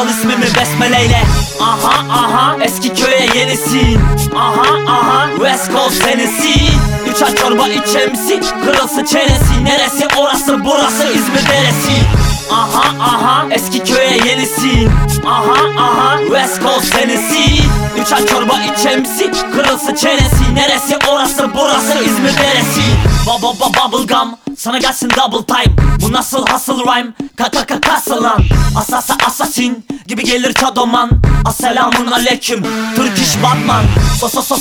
Al ismimi besmeleyle. Aha aha eski köye yenisin. Aha aha West Coast senesi. 3 ay çorba içemsi, kırılsın çenesi. Neresi orası burası İzmir deresi. Aha aha eski köye yenisin. Aha aha West Coast senesi. 3 ay çorba içemsi, kırılsın çenesi. Neresi orası burası İzmir deresi. Bubble gum, sana gelsin double time. Bu nasıl hustle rhyme, kaka kasılan. Asasa assassin gibi gelir çadoman. Asselamun aleyküm, Turkish Batman.